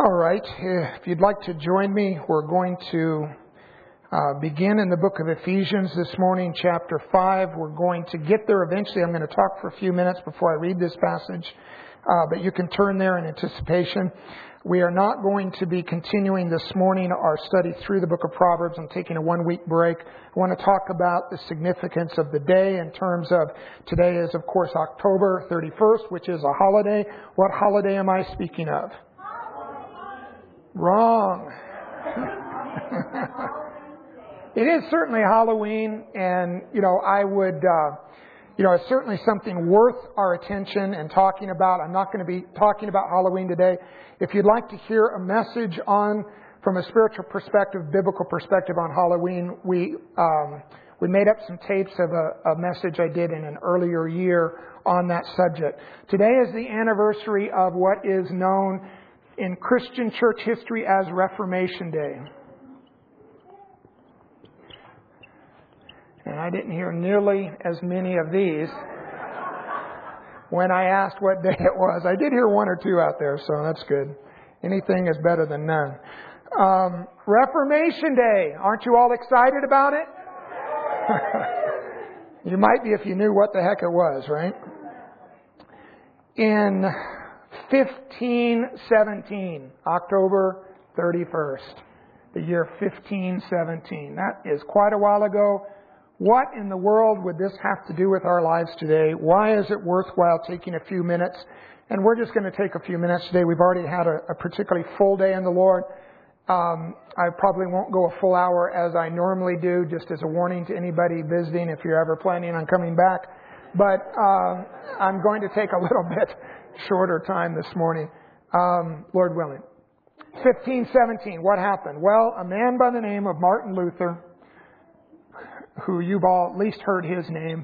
All right, if you'd like to join me, we're going to begin in the book of Ephesians this morning, chapter 5. We're going to get there eventually. I'm going to talk for a few minutes before I read this passage, but you can turn there in anticipation. We are not going to be continuing this morning our study through the book of Proverbs. I'm taking a 1-week break. I want to talk about the significance of the day in terms of today is, of course, October 31st, which is a holiday. What holiday am I speaking of? Wrong. It is certainly Halloween, and, I would, it's certainly something worth our attention and talking about. I'm not going to be talking about Halloween today. If you'd like to hear a message from a spiritual perspective, biblical perspective on Halloween, we made up some tapes of a message I did in an earlier year on that subject. Today is the anniversary of what is known in Christian church history as Reformation Day. And I didn't hear nearly as many of these when I asked what day it was. I did hear one or two out there, so that's good. Anything is better than none. Reformation Day. Aren't you all excited about it? You might be if you knew what the heck it was, right? In 1517, October 31st, the year 1517. That is quite a while ago. What in the world would this have to do with our lives today? Why is it worthwhile taking a few minutes? And we're just going to take a few minutes today. We've already had a particularly full day in the Lord. I probably won't go a full hour as I normally do, just as a warning to anybody visiting if you're ever planning on coming back. But I'm going to take a little bit shorter time this morning, Lord willing. 1517, what happened? Well, a man by the name of Martin Luther, who you've all at least heard his name,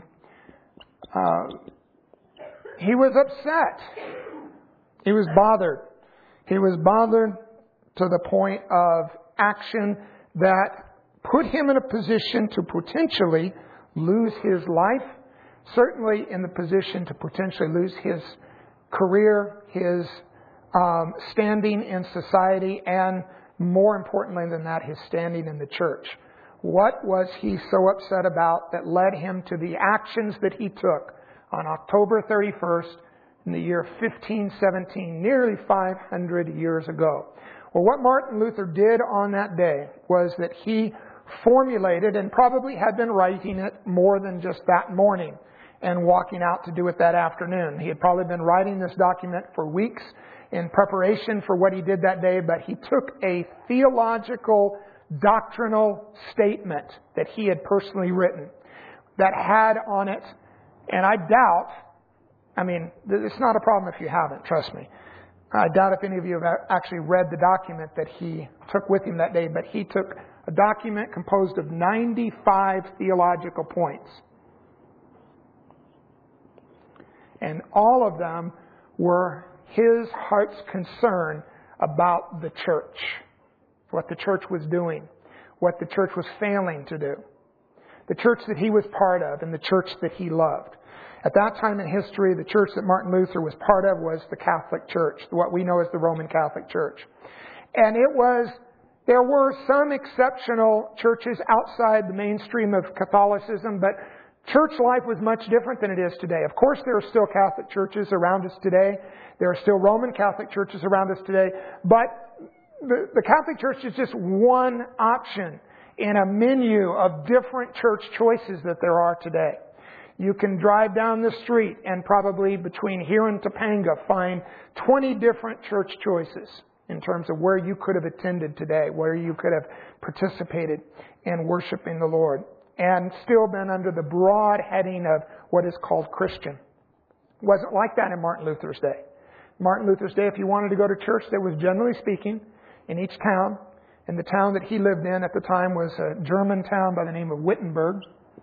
he was upset. He was bothered. He was bothered to the point of action that put him in a position to potentially lose his life, certainly in the position to potentially lose his career, his standing in society, and more importantly than that, his standing in the church. What was he so upset about that led him to the actions that he took on October 31st in the year 1517, nearly 500 years ago? Well, what Martin Luther did on that day was that he formulated, and probably had been writing it more than just that morning and walking out to do it that afternoon. He had probably been writing this document for weeks in preparation for what he did that day, but he took a theological, doctrinal statement that he had personally written that had on it, and it's not a problem if you haven't, trust me. I doubt if any of you have actually read the document that he took with him that day, but he took a document composed of 95 theological points. And all of them were his heart's concern about the church, what the church was doing, what the church was failing to do, the church that he was part of, and the church that he loved. At that time in history, the church that Martin Luther was part of was the Catholic Church, what we know as the Roman Catholic Church. And there were some exceptional churches outside the mainstream of Catholicism, but church life was much different than it is today. Of course, there are still Catholic churches around us today. There are still Roman Catholic churches around us today. But the Catholic Church is just one option in a menu of different church choices that there are today. You can drive down the street and probably between here and Topanga find 20 different church choices in terms of where you could have attended today, where you could have participated in worshiping the Lord, and still been under the broad heading of what is called Christian. It wasn't like that in Martin Luther's day. Martin Luther's day, if you wanted to go to church, there was, generally speaking, in each town, and the town that he lived in at the time was a German town by the name of Wittenberg.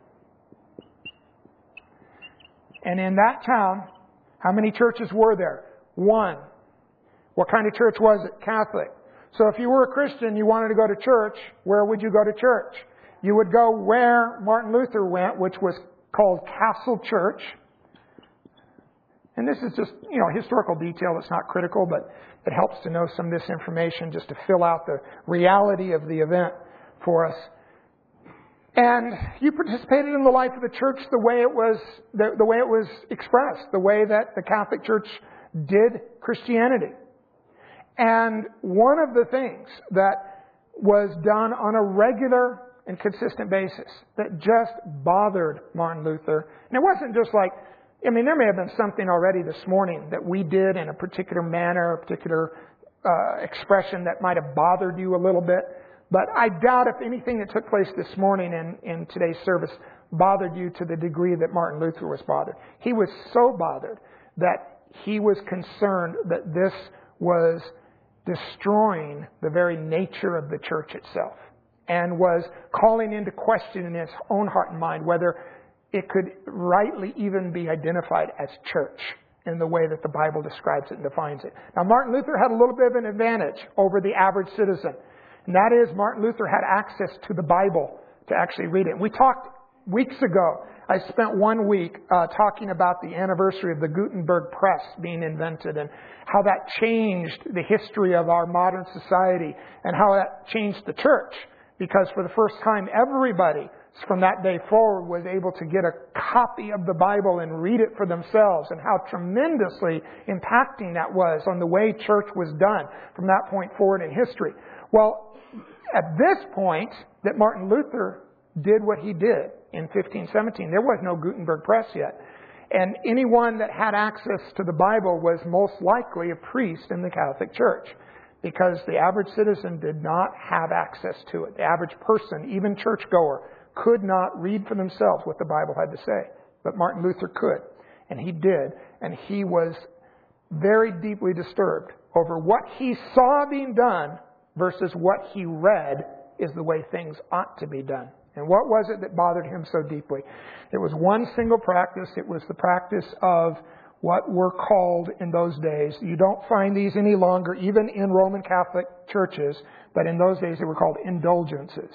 And in that town, how many churches were there? One. What kind of church was it? Catholic. So if you were a Christian, you wanted to go to church, where would you go to church? You would go where Martin Luther went, which was called Castle Church. And this is just, historical detail. It's not critical, but it helps to know some of this information just to fill out the reality of the event for us. And you participated in the life of the church the way it was expressed, the way that the Catholic Church did Christianity. And one of the things that was done on a regular and consistent basis that just bothered Martin Luther, and it wasn't just like, there may have been something already this morning that we did in a particular manner, a particular expression that might have bothered you a little bit. But I doubt if anything that took place this morning in today's service bothered you to the degree that Martin Luther was bothered. He was so bothered that he was concerned that this was destroying the very nature of the church itself, and was calling into question in his own heart and mind whether it could rightly even be identified as church in the way that the Bible describes it and defines it. Now, Martin Luther had a little bit of an advantage over the average citizen. And that is, Martin Luther had access to the Bible to actually read it. We talked weeks ago. I spent 1 week talking about the anniversary of the Gutenberg press being invented and how that changed the history of our modern society and how that changed the church. Because for the first time, everybody from that day forward was able to get a copy of the Bible and read it for themselves, and how tremendously impacting that was on the way church was done from that point forward in history. Well, at this point that Martin Luther did what he did in 1517, there was no Gutenberg press yet. And anyone that had access to the Bible was most likely a priest in the Catholic Church, because the average citizen did not have access to it. The average person, even churchgoer, could not read for themselves what the Bible had to say. But Martin Luther could, and he did. And he was very deeply disturbed over what he saw being done versus what he read is the way things ought to be done. And what was it that bothered him so deeply? It was one single practice. It was the practice of what were called in those days. You don't find these any longer, even in Roman Catholic churches, but in those days they were called indulgences.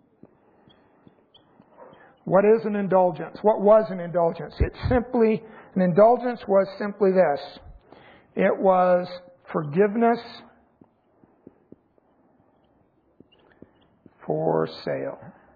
What is an indulgence? What was an indulgence? An indulgence was simply this. It was forgiveness for sale.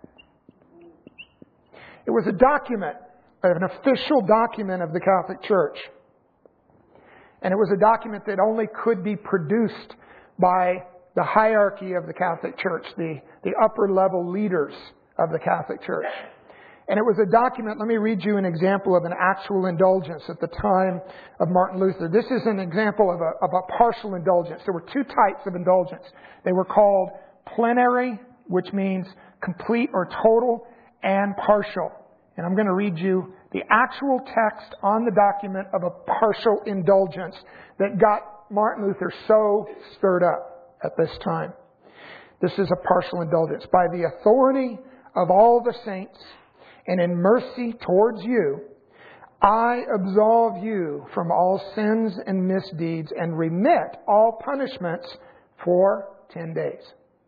It was a document, an official document of the Catholic Church. And it was a document that only could be produced by the hierarchy of the Catholic Church, the upper level leaders of the Catholic Church. And it was a document, let me read you an example of an actual indulgence at the time of Martin Luther. This is an example of a partial indulgence. There were two types of indulgence. They were called plenary, which means complete or total, and partial. And I'm going to read you the actual text on the document of a partial indulgence that got Martin Luther so stirred up at this time. This is a partial indulgence. By the authority of all the saints and in mercy towards you, I absolve you from all sins and misdeeds and remit all punishments for 10 days.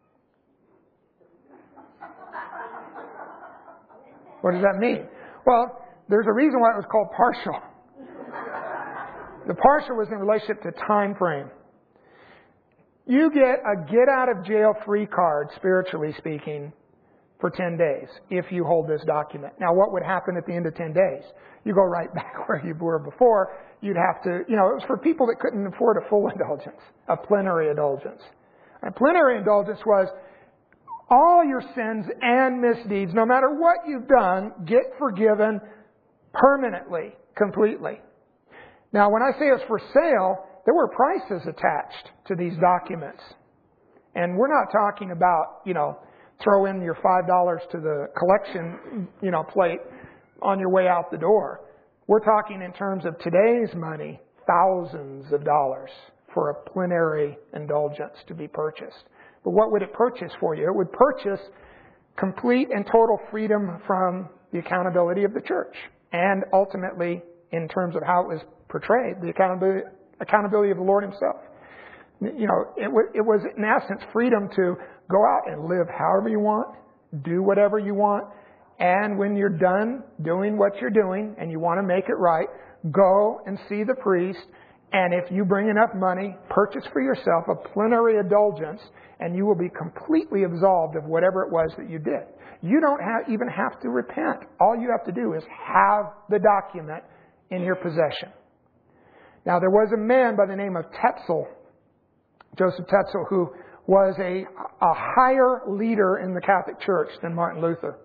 What does that mean? Well, there's a reason why it was called partial. The partial was in relationship to time frame. You get a get out of jail free card, spiritually speaking, for 10 days if you hold this document. Now, what would happen at the end of 10 days? You go right back where you were before. You'd have to, it was for people that couldn't afford a full indulgence, a plenary indulgence. A plenary indulgence was all your sins and misdeeds, no matter what you've done, get forgiven permanently, completely. Now, when I say it's for sale, there were prices attached to these documents. And we're not talking about, throw in your $5 to the collection, plate on your way out the door. We're talking in terms of today's money, thousands of dollars for a plenary indulgence to be purchased. But what would it purchase for you? It would purchase complete and total freedom from the accountability of the church. And ultimately, in terms of how it was portrayed, the accountability of the Lord Himself. It was in essence freedom to go out and live however you want, do whatever you want, and when you're done doing what you're doing and you want to make it right, go and see the priest, and if you bring enough money, purchase for yourself a plenary indulgence, and you will be completely absolved of whatever it was that you did. You don't even have to repent. All you have to do is have the document in your possession. Now, there was a man by the name of Tetzel, Joseph Tetzel, who was a higher leader in the Catholic Church than Martin Luther.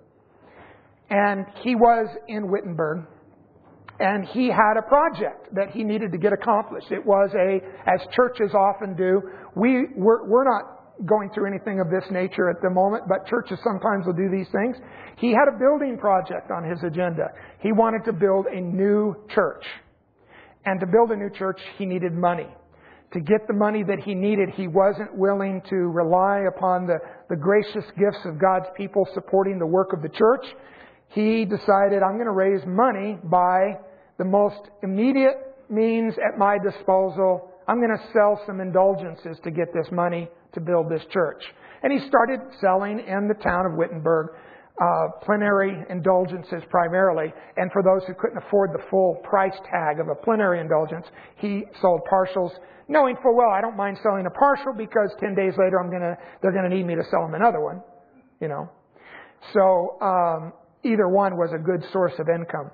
And he was in Wittenberg. And he had a project that he needed to get accomplished. It was as churches often do, we're not going through anything of this nature at the moment, but churches sometimes will do these things. He had a building project on his agenda. He wanted to build a new church. And to build a new church, he needed money. To get the money that he needed, he wasn't willing to rely upon the gracious gifts of God's people supporting the work of the church. He decided, I'm going to raise money by the most immediate means at my disposal. I'm going to sell some indulgences to get this money to build this church. And he started selling in the town of Wittenberg plenary indulgences primarily. And for those who couldn't afford the full price tag of a plenary indulgence, he sold partials, knowing full well I don't mind selling a partial because 10 days later they're going to need me to sell them another one. You know. So either one was a good source of income.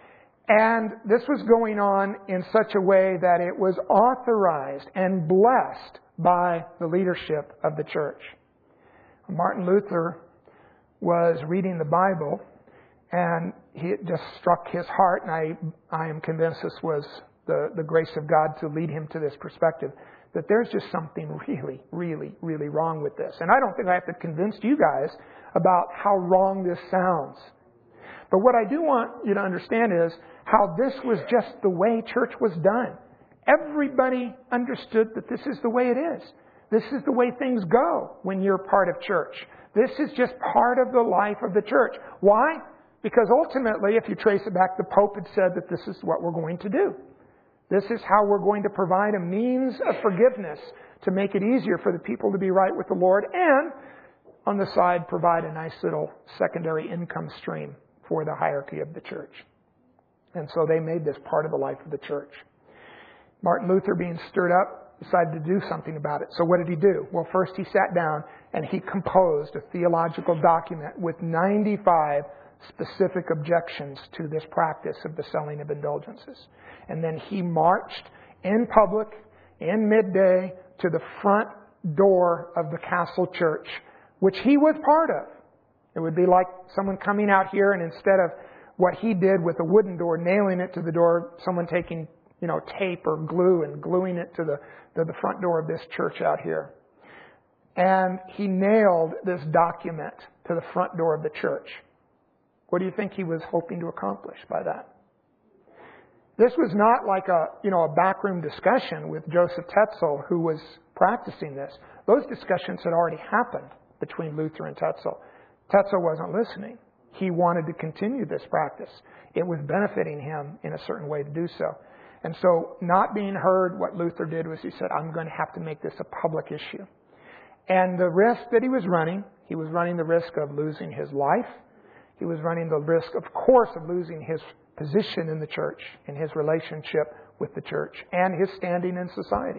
And this was going on in such a way that it was authorized and blessed by the leadership of the church. Martin Luther was reading the Bible, and it just struck his heart, and I am convinced this was the grace of God to lead him to this perspective, that there's just something really, really, really wrong with this. And I don't think I have to convince you guys about how wrong this sounds. But what I do want you to understand is how this was just the way church was done. Everybody understood that this is the way it is. This is the way things go when you're part of church. This is just part of the life of the church. Why? Because ultimately, if you trace it back, the Pope had said that this is what we're going to do. This is how we're going to provide a means of forgiveness to make it easier for the people to be right with the Lord, and on the side, provide a nice little secondary income stream for the hierarchy of the church. And so they made this part of the life of the church. Martin Luther, being stirred up, decided to do something about it. So what did he do? Well, first he sat down and he composed a theological document with 95 specific objections to this practice of the selling of indulgences. And then he marched in public, in midday, to the front door of the Castle Church, which he was part of. It would be like someone coming out here, and instead of what he did with a wooden door, nailing it to the door, someone taking tape or glue and gluing it to the front door of this church out here. And he nailed this document to the front door of the church. What do you think he was hoping to accomplish by that? This was not like a backroom discussion with Joseph Tetzel, who was practicing this. Those discussions had already happened between Luther and Tetzel. Tetzel wasn't listening. He wanted to continue this practice. It was benefiting him in a certain way to do so. And so, not being heard, what Luther did was he said, I'm going to have to make this a public issue. And the risk that he was running the risk of losing his life. He was running the risk, of course, of losing his position in the church, in his relationship with the church, and his standing in society.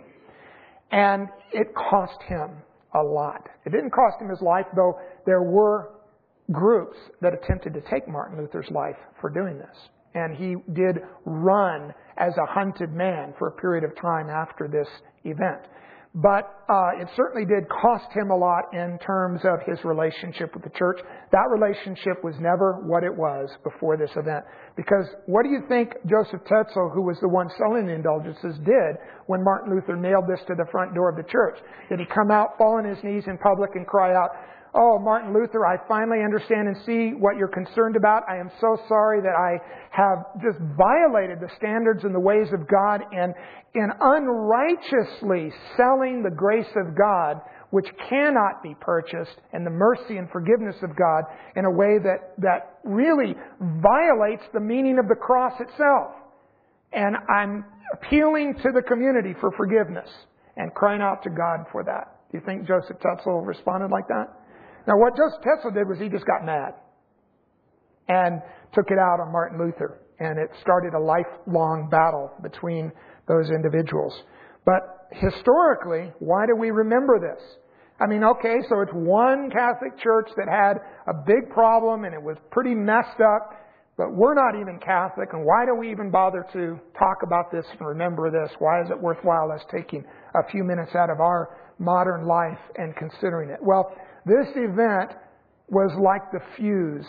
And it cost him a lot. It didn't cost him his life, though there were groups that attempted to take Martin Luther's life for doing this. And he did run as a hunted man for a period of time after this event. But it certainly did cost him a lot in terms of his relationship with the church. That relationship was never what it was before this event. Because what do you think Joseph Tetzel, who was the one selling the indulgences, did when Martin Luther nailed this to the front door of the church? Did he come out, fall on his knees in public and cry out, "Oh, Martin Luther, I finally understand and see what you're concerned about. I am so sorry that I have just violated the standards and the ways of God and in unrighteously selling the grace of God, which cannot be purchased, and the mercy and forgiveness of God in a way that really violates the meaning of the cross itself. And I'm appealing to the community for forgiveness and crying out to God for that." Do you think Joseph Tetzel responded like that? Now, what Joseph Tetzel did was he just got mad and took it out on Martin Luther. And it started a lifelong battle between those individuals. But historically, why do we remember this? I mean, okay, so it's one Catholic Church that had a big problem and it was pretty messed up, but we're not even Catholic, and why do we even bother to talk about this and remember this? Why is it worthwhile us taking a few minutes out of our modern life and considering it? Well, this event was like the fuse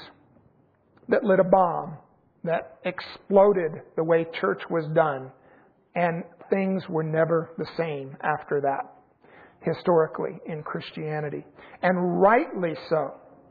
that lit a bomb that exploded the way church was done, and things were never the same after that, historically, in Christianity. And rightly so.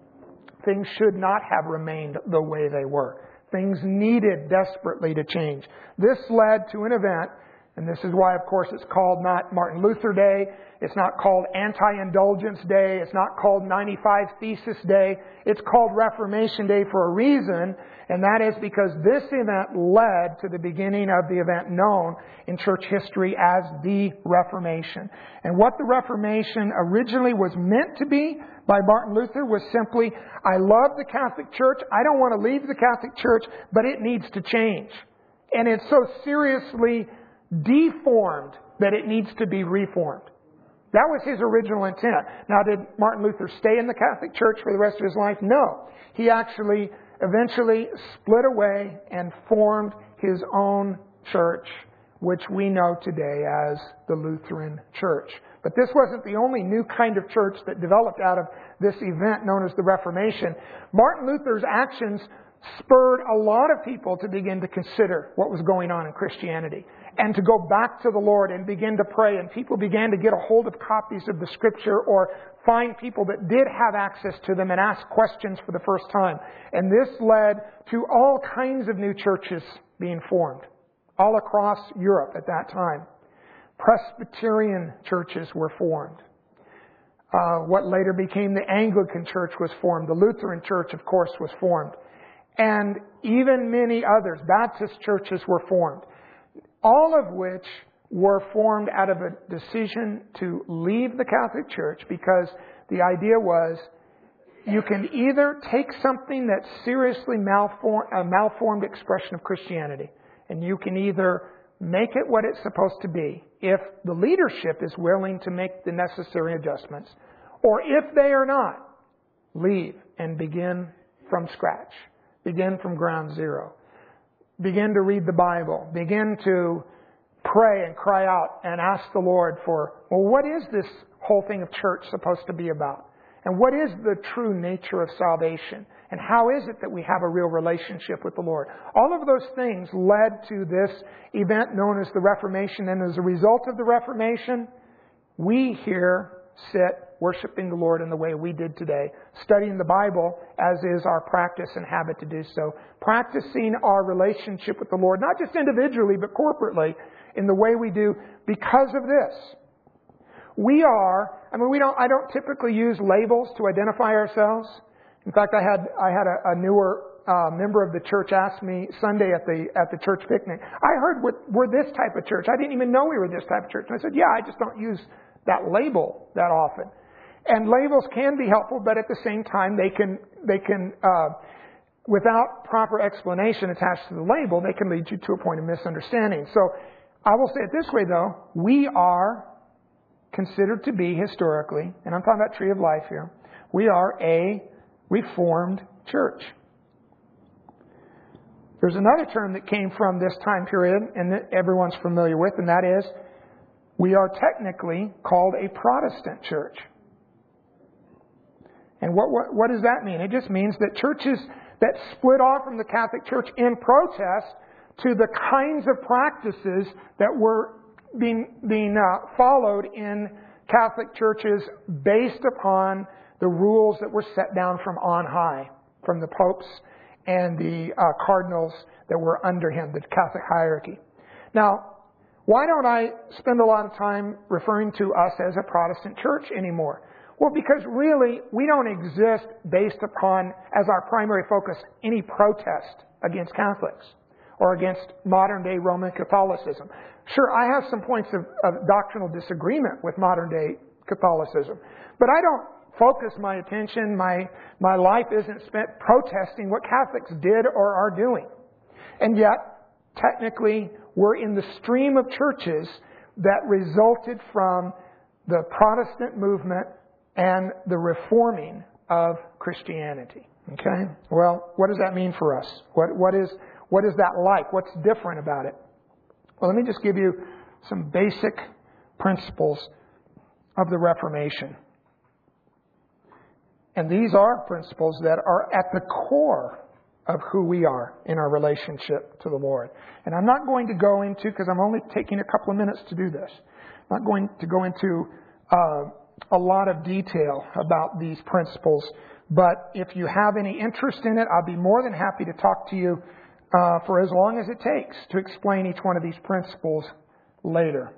Things should not have remained the way they were. Things needed desperately to change. This led to an event, and this is why, of course, it's called not Martin Luther Day. It's not called Anti-Indulgence Day. It's not called 95 Thesis Day. It's called Reformation Day for a reason, and that is because this event led to the beginning of the event known in church history as the Reformation. And what the Reformation originally was meant to be by Martin Luther was simply, I love the Catholic Church. I don't want to leave the Catholic Church, but it needs to change. And it's so seriously deformed that it needs to be reformed. That was his original intent. Now, did Martin Luther stay in the Catholic Church for the rest of his life? No. He actually eventually split away and formed his own church, which we know today as the Lutheran Church. But this wasn't the only new kind of church that developed out of this event known as the Reformation. Martin Luther's actions spurred a lot of people to begin to consider what was going on in Christianity and to go back to the Lord and begin to pray. And people began to get a hold of copies of the Scripture or find people that did have access to them and ask questions for the first time. And this led to all kinds of new churches being formed all across Europe at that time. Presbyterian churches were formed. What later became the Anglican Church was formed. The Lutheran Church, of course, was formed. And even many others, Baptist churches were formed. All of which were formed out of a decision to leave the Catholic Church because the idea was you can either take something that's seriously a malformed expression of Christianity, and you can either make it what it's supposed to be if the leadership is willing to make the necessary adjustments, or if they are not, leave and begin from scratch. Begin from ground zero. Begin to read the Bible. Begin to pray and cry out and ask the Lord for, well, what is this whole thing of church supposed to be about? And what is the true nature of salvation? And how is it that we have a real relationship with the Lord? All of those things led to this event known as the Reformation. And as a result of the Reformation, we here sit worshiping the Lord in the way we did today, studying the Bible as is our practice and habit to do so, practicing our relationship with the Lord, not just individually, but corporately, in the way we do because of this. I don't typically use labels to identify ourselves. In fact, I had a newer member of the church ask me Sunday at the church picnic, I heard we're this type of church. I didn't even know we were this type of church. And I said, yeah, I just don't use that label that often. And labels can be helpful, but at the same time, they can without proper explanation attached to the label, they can lead you to a point of misunderstanding. So I will say it this way, though. We are considered to be historically, and I'm talking about Tree of Life here, we are a Reformed church. There's another term that came from this time period and that everyone's familiar with, and that is we are technically called a Protestant church. And what does that mean? It just means that churches that split off from the Catholic Church in protest to the kinds of practices that were being followed in Catholic churches based upon the rules that were set down from on high, from the popes and the cardinals that were under him, the Catholic hierarchy. Now, why don't I spend a lot of time referring to us as a Protestant church anymore? Well, because really, we don't exist based upon, as our primary focus, any protest against Catholics or against modern-day Roman Catholicism. Sure, I have some points of doctrinal disagreement with modern-day Catholicism, but I don't focus my attention, my life isn't spent protesting what Catholics did or are doing. And yet, technically, we're in the stream of churches that resulted from the Protestant movement and the reforming of Christianity. Okay? Well, what does that mean for us? What is that like? What's different about it? Well, let me just give you some basic principles of the Reformation. And these are principles that are at the core of who we are in our relationship to the Lord. And I'm not going to go into, because I'm only taking a couple of minutes to do this, I'm not going to go into a lot of detail about these principles. But if you have any interest in it, I'll be more than happy to talk to you for as long as it takes to explain each one of these principles later.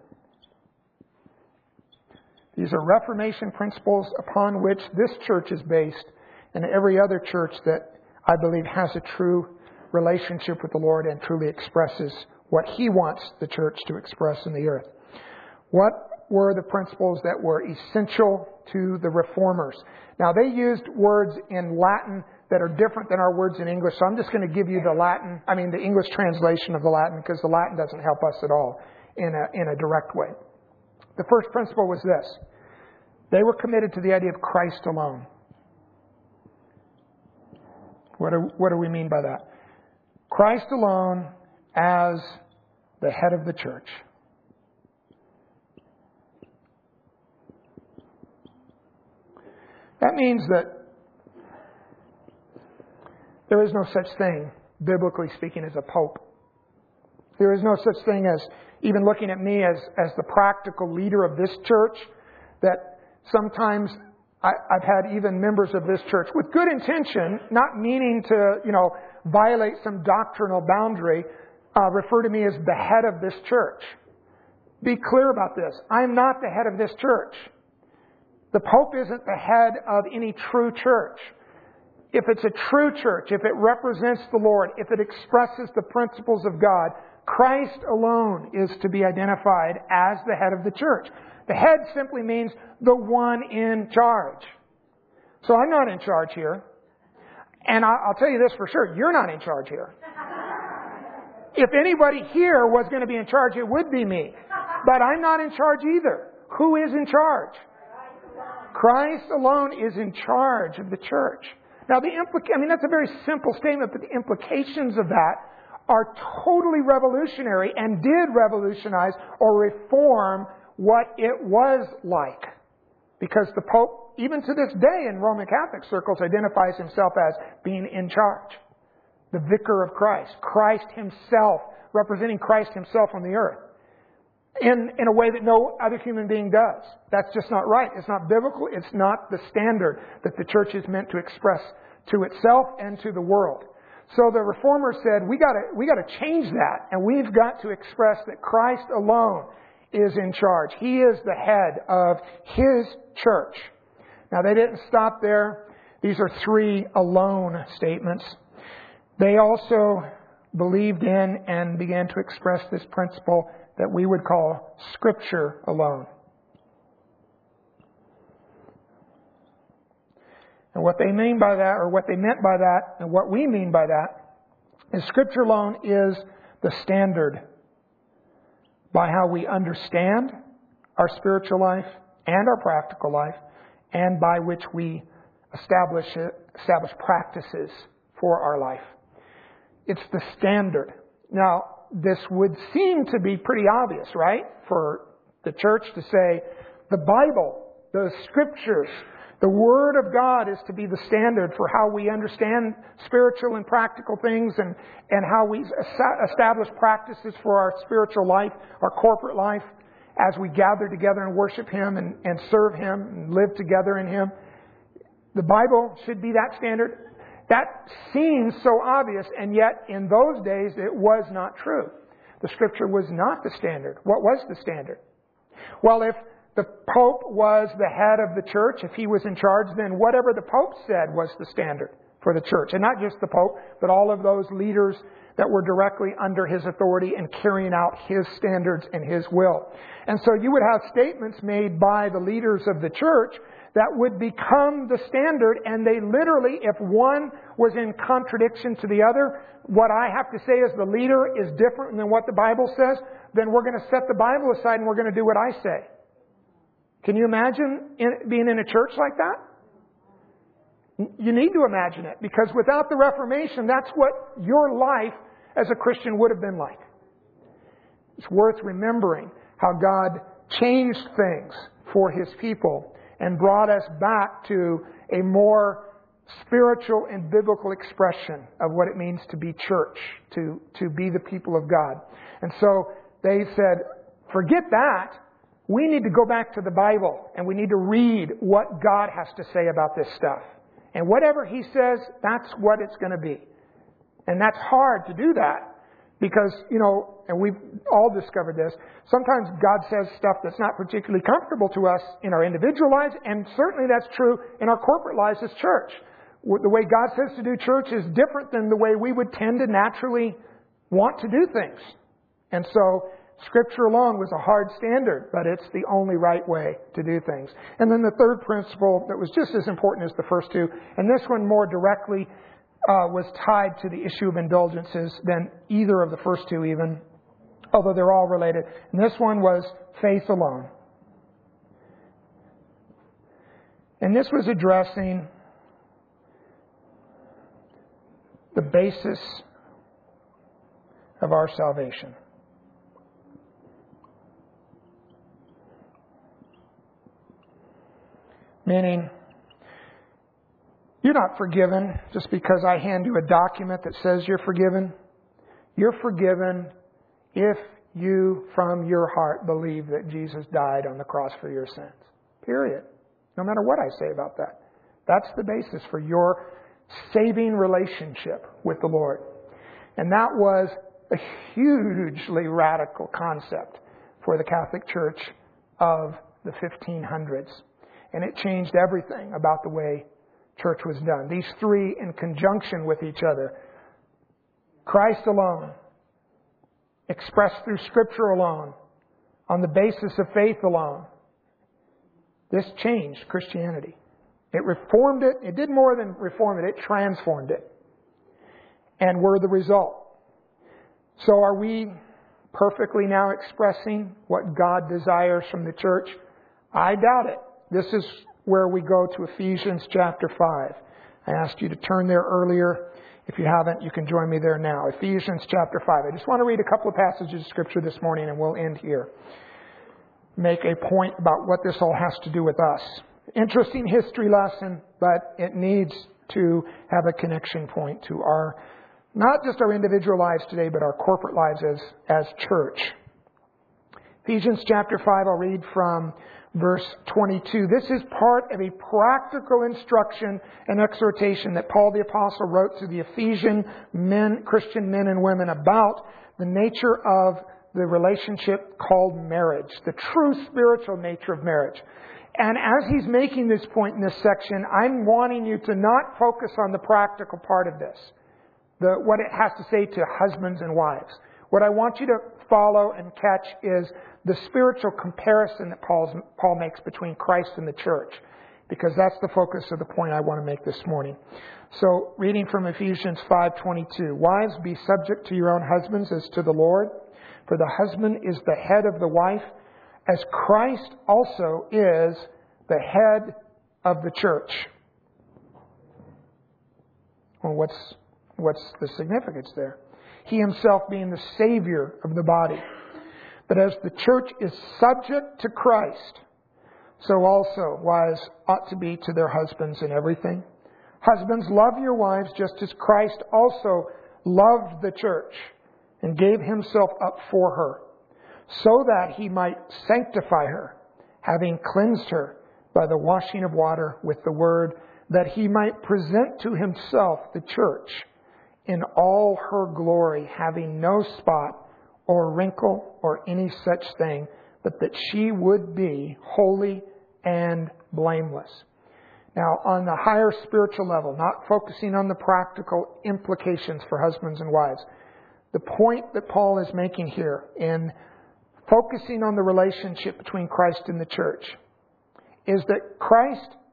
These are Reformation principles upon which this church is based, and every other church that I believe has a true relationship with the Lord and truly expresses what He wants the church to express in the earth. What were the principles that were essential to the Reformers? Now, they used words in Latin that are different than our words in English, so I'm just going to give you the English translation of the Latin, because the Latin doesn't help us at all in a direct way. The first principle was this: they were committed to the idea of Christ alone. What do we mean by that? Christ alone as the head of the church. That means that there is no such thing, biblically speaking, as a pope. There is no such thing as, even looking at me as the practical leader of this church, that sometimes I've had even members of this church with good intention, not meaning to, violate some doctrinal boundary, refer to me as the head of this church. Be clear about this. I'm not the head of this church. The Pope isn't the head of any true church. If it's a true church, if it represents the Lord, if it expresses the principles of God, Christ alone is to be identified as the head of the church. The head simply means the one in charge. So I'm not in charge here. And I'll tell you this for sure, you're not in charge here. If anybody here was going to be in charge, it would be me. But I'm not in charge either. Who is in charge? Christ alone is in charge of the church. Now, that's a very simple statement, but the implications of that are totally revolutionary and did revolutionize or reform what it was like. Because the Pope, even to this day in Roman Catholic circles, identifies himself as being in charge. The vicar of Christ. Christ himself, representing Christ himself on the earth. In a way that no other human being does. That's just not right. It's not biblical. It's not the standard that the church is meant to express to itself and to the world. So the Reformers said, we got to change that, and we've got to express that Christ alone is in charge. He is the head of His church. Now, they didn't stop there. These are 3 alone statements. They also believed in and began to express this principle that we would call Scripture alone. And what they mean by that, or what they meant by that, and what we mean by that, is Scripture alone is the standard by how we understand our spiritual life and our practical life, and by which we establish practices for our life. It's the standard. Now, this would seem to be pretty obvious, right? For the church to say, the Bible, the Scriptures, the Word of God is to be the standard for how we understand spiritual and practical things, and how we establish practices for our spiritual life, our corporate life, as we gather together and worship Him and serve Him and live together in Him. The Bible should be that standard. That seems so obvious, and yet in those days it was not true. The Scripture was not the standard. What was the standard? Well, if the Pope was the head of the church, if he was in charge, then whatever the Pope said was the standard for the church. And not just the Pope, but all of those leaders that were directly under his authority and carrying out his standards and his will. And so you would have statements made by the leaders of the church that would become the standard, and they literally, if one was in contradiction to the other, what I have to say as the leader is different than what the Bible says, then we're going to set the Bible aside and we're going to do what I say. Can you imagine being in a church like that? You need to imagine it, because without the Reformation, that's what your life as a Christian would have been like. It's worth remembering how God changed things for His people and brought us back to a more spiritual and biblical expression of what it means to be church, to be the people of God. And so they said, forget that. We need to go back to the Bible and we need to read what God has to say about this stuff. And whatever He says, that's what it's going to be. And that's hard to do that because, and we've all discovered this, sometimes God says stuff that's not particularly comfortable to us in our individual lives, and certainly that's true in our corporate lives as church. The way God says to do church is different than the way we would tend to naturally want to do things. And so Scripture alone was a hard standard, but it's the only right way to do things. And then the third principle that was just as important as the first two, and this one more directly was tied to the issue of indulgences than either of the first two even, although they're all related. And this one was faith alone. And this was addressing the basis of our salvation. Meaning, you're not forgiven just because I hand you a document that says you're forgiven. You're forgiven if you, from your heart, believe that Jesus died on the cross for your sins. Period. No matter what I say about that. That's the basis for your saving relationship with the Lord. And that was a hugely radical concept for the Catholic Church of the 1500s. And it changed everything about the way church was done. These three in conjunction with each other. Christ alone, expressed through Scripture alone, on the basis of faith alone. This changed Christianity. It reformed it. It did more than reform it. It transformed it. And we're the result. So are we perfectly now expressing what God desires from the church? I doubt it. This is where we go to Ephesians chapter 5. I asked you to turn there earlier. If you haven't, you can join me there now. Ephesians chapter 5. I just want to read a couple of passages of Scripture this morning and we'll end here. Make a point about what this all has to do with us. Interesting history lesson, but it needs to have a connection point to our, not just our individual lives today, but our corporate lives as church. Ephesians chapter 5, I'll read from verse 22. This is part of a practical instruction and exhortation that Paul the Apostle wrote to the Ephesian men, Christian men and women, about the nature of the relationship called marriage, the true spiritual nature of marriage. And as he's making this point in this section, I'm wanting you to not focus on the practical part of this, what it has to say to husbands and wives. What I want you to follow and catch is the spiritual comparison that Paul makes between Christ and the church, because that's the focus of the point I want to make this morning. So, reading from Ephesians 5:22, wives, be subject to your own husbands as to the Lord, for the husband is the head of the wife, as Christ also is the head of the church. Well, what's the significance there? He himself being the Savior of the body. But as the church is subject to Christ, so also wives ought to be to their husbands in everything. Husbands, love your wives just as Christ also loved the church and gave himself up for her, so that he might sanctify her, having cleansed her by the washing of water with the word, that he might present to himself the church in all her glory, having no spot or wrinkle or any such thing, but that she would be holy and blameless. Now, on the higher spiritual level, not focusing on the practical implications for husbands and wives, the point that Paul is making here in focusing on the relationship between Christ and the church is that Christ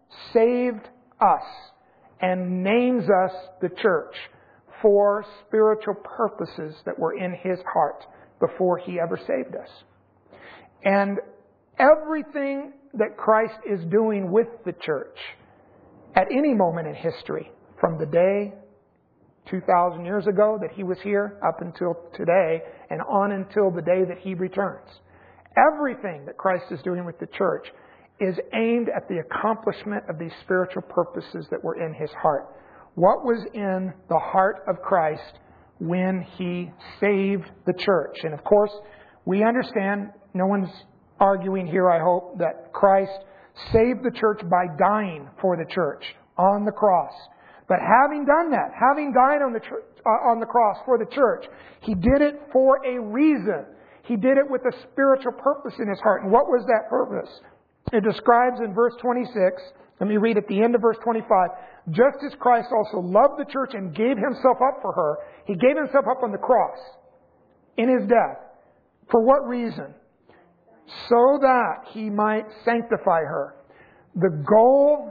saved us and names us the church for spiritual purposes that were in His heart before He ever saved us. And everything that Christ is doing with the church at any moment in history, from the day 2,000 years ago that He was here up until today and on until the day that He returns, everything that Christ is doing with the church is aimed at the accomplishment of these spiritual purposes that were in His heart. What was in the heart of Christ when He saved the church? And of course, we understand, no one's arguing here, I hope, that Christ saved the church by dying for the church on the cross. But having done that, having died on the cross for the church, He did it for a reason. He did it with a spiritual purpose in His heart. And what was that purpose? It describes in verse 26, let me read at the end of verse 25, just as Christ also loved the church and gave Himself up for her, He gave Himself up on the cross in His death. For what reason? So that He might sanctify her. The goal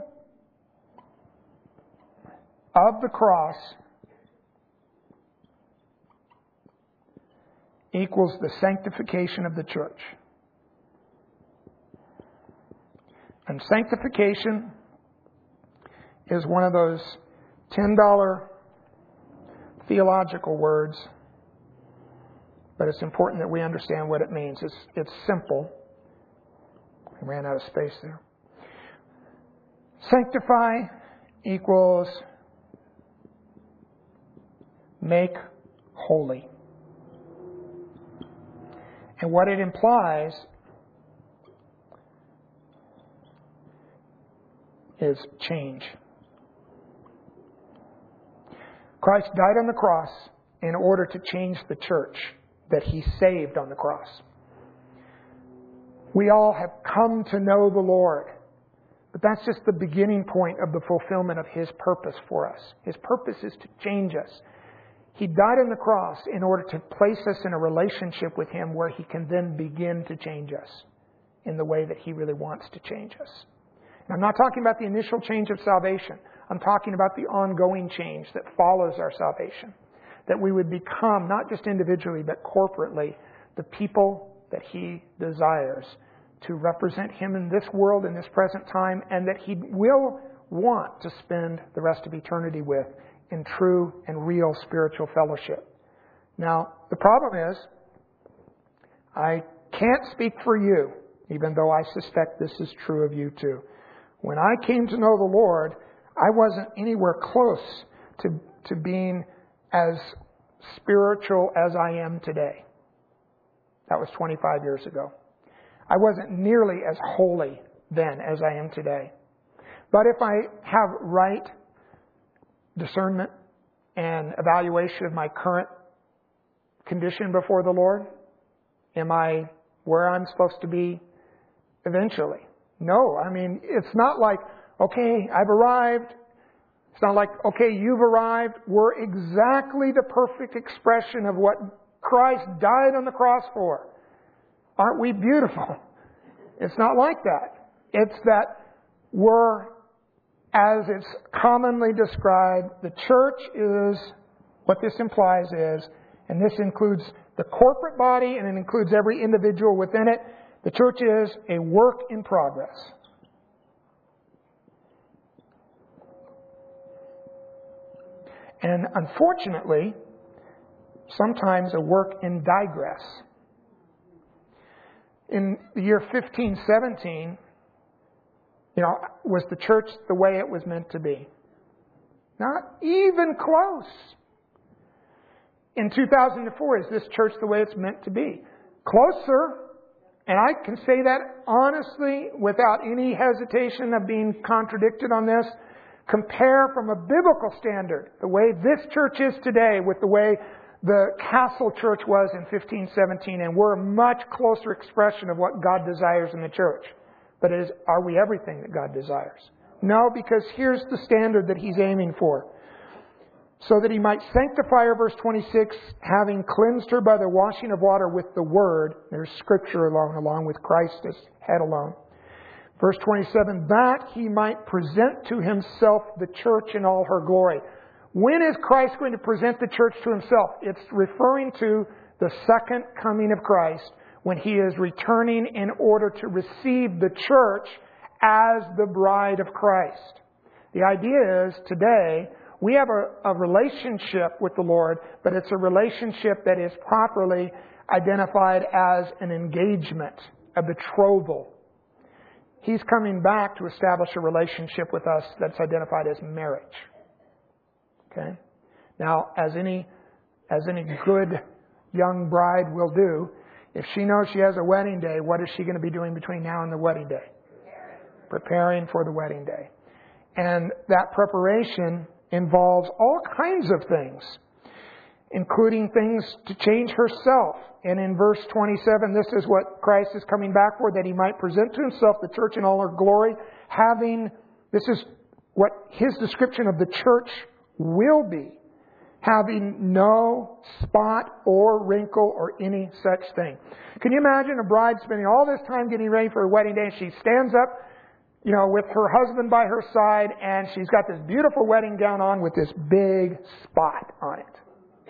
of the cross equals the sanctification of the church. And sanctification is one of those $10 theological words, but it's important that we understand what it means. It's simple. I ran out of space there. Sanctify equals make holy. And what it implies is change. Christ died on the cross in order to change the church that He saved on the cross. We all have come to know the Lord, but that's just the beginning point of the fulfillment of His purpose for us. His purpose is to change us. He died on the cross in order to place us in a relationship with Him where He can then begin to change us in the way that He really wants to change us. And I'm not talking about the initial change of salvation. I'm talking about the ongoing change that follows our salvation. That we would become, not just individually, but corporately, the people that He desires to represent Him in this world, in this present time, and that He will want to spend the rest of eternity with in true and real spiritual fellowship. Now, the problem is, I can't speak for you, even though I suspect this is true of you too. When I came to know the Lord, I wasn't anywhere close to being as spiritual as I am today. That was 25 years ago. I wasn't nearly as holy then as I am today. But if I have right discernment and evaluation of my current condition before the Lord, am I where I'm supposed to be eventually? No. I mean, it's not like, okay, I've arrived. It's not like, okay, you've arrived. We're exactly the perfect expression of what Christ died on the cross for. Aren't we beautiful? It's not like that. It's that we're, as it's commonly described, the church is, what this implies is, and this includes the corporate body and it includes every individual within it, the church is a work in progress. And unfortunately, sometimes a work in digress. In the year 1517, was the church the way it was meant to be? Not even close. In 2004, is this church the way it's meant to be? Closer. And I can say that honestly, without any hesitation of being contradicted on this. Compare from a biblical standard the way this church is today with the way the Castle Church was in 1517. And we're a much closer expression of what God desires in the church. But are we everything that God desires? No, because here's the standard that He's aiming for. So that He might sanctify her, verse 26, having cleansed her by the washing of water with the Word. There's Scripture along with Christ as head alone. Verse 27, that He might present to Himself the church in all her glory. When is Christ going to present the church to Himself? It's referring to the second coming of Christ, when He is returning in order to receive the church as the bride of Christ. The idea is, today, we have a relationship with the Lord, but it's a relationship that is properly identified as an engagement, a betrothal. He's coming back to establish a relationship with us that's identified as marriage. Okay? Now, as any good young bride will do, if she knows she has a wedding day, what is she going to be doing between now and the wedding day? Preparing for the wedding day. And that preparation involves all kinds of things, including things to change herself. And in verse 27, this is what Christ is coming back for, that He might present to Himself the church in all her glory, this is what His description of the church will be, having no spot or wrinkle or any such thing. Can you imagine a bride spending all this time getting ready for her wedding day, and she stands up, with her husband by her side, and she's got this beautiful wedding gown on with this big spot on it.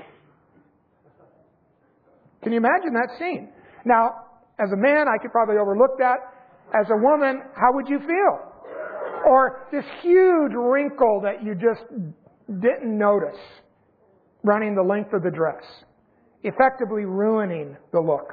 Can you imagine that scene? Now, as a man, I could probably overlook that. As a woman, how would you feel? Or this huge wrinkle that you just didn't notice running the length of the dress, effectively ruining the look.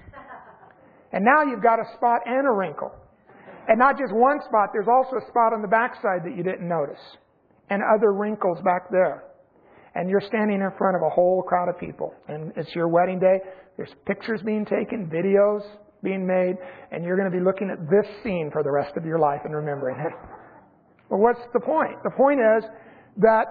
And now you've got a spot and a wrinkle. And not just one spot, there's also a spot on the backside that you didn't notice. And other wrinkles back there. And you're standing in front of a whole crowd of people. And it's your wedding day. There's pictures being taken, videos being made. And you're going to be looking at this scene for the rest of your life and remembering it. But what's the point? The point is that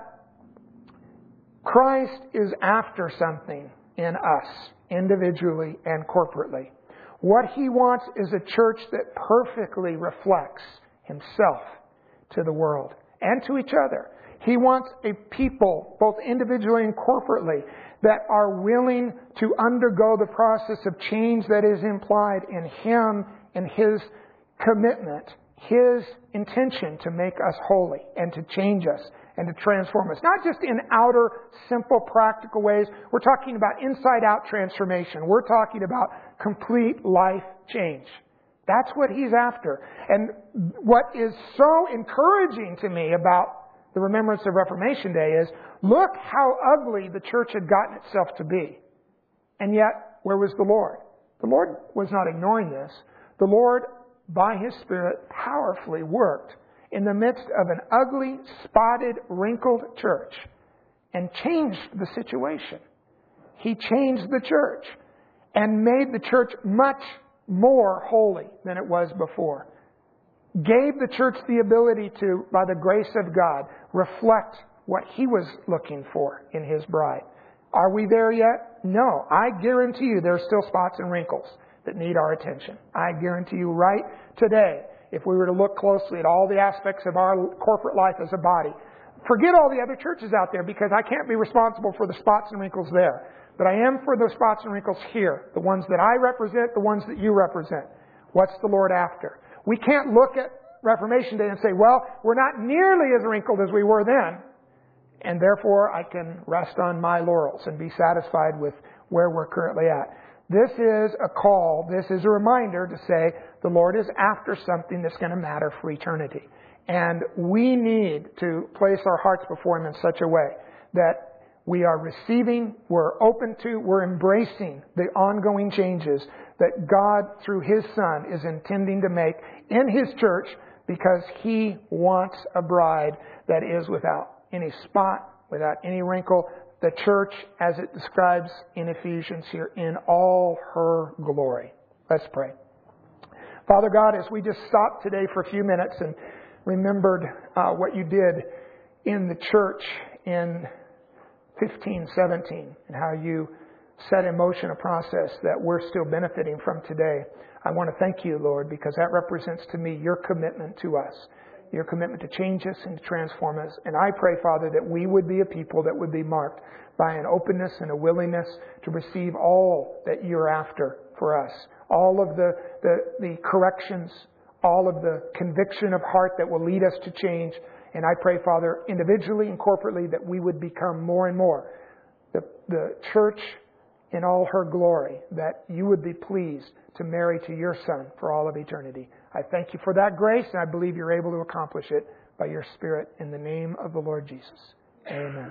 Christ is after something in us, individually and corporately. What He wants is a church that perfectly reflects Himself to the world and to each other. He wants a people, both individually and corporately, that are willing to undergo the process of change that is implied in Him and His commitment, His intention to make us holy and to change us and to transform us. Not just in outer, simple, practical ways. We're talking about inside-out transformation. We're talking about complete life change. That's what He's after. And what is so encouraging to me about the remembrance of Reformation Day is, look how ugly the church had gotten itself to be. And yet, where was the Lord? The Lord was not ignoring this. The Lord, by His Spirit, powerfully worked in the midst of an ugly, spotted, wrinkled church and changed the situation. He changed the church and made the church much more holy than it was before. Gave the church the ability to, by the grace of God, reflect what He was looking for in His bride. Are we there yet? No. I guarantee you there are still spots and wrinkles that need our attention. I guarantee you right today, if we were to look closely at all the aspects of our corporate life as a body, forget all the other churches out there, because I can't be responsible for the spots and wrinkles there. But I am for the spots and wrinkles here. The ones that I represent, the ones that you represent. What's the Lord after? We can't look at Reformation Day and say, well, we're not nearly as wrinkled as we were then, and therefore I can rest on my laurels and be satisfied with where we're currently at. This is a call, this is a reminder to say the Lord is after something that's going to matter for eternity. And we need to place our hearts before Him in such a way that we are receiving, we're open to, we're embracing the ongoing changes that God, through His Son, is intending to make in His church, because He wants a bride that is without any spot, without any wrinkle. The church, as it describes in Ephesians here, in all her glory. Let's pray. Father God, as we just stopped today for a few minutes and remembered what You did in the church in 1517 and how You set in motion a process that we're still benefiting from today, I want to thank You, Lord, because that represents to me Your commitment to us. Your commitment to change us and to transform us. And I pray, Father, that we would be a people that would be marked by an openness and a willingness to receive all that You're after for us. All of the corrections, all of the conviction of heart that will lead us to change. And I pray, Father, individually and corporately, that we would become more and more the church in all her glory, that you would be pleased to marry to your Son for all of eternity. I thank you for that grace, and I believe you're able to accomplish it by your Spirit in the name of the Lord Jesus. Amen.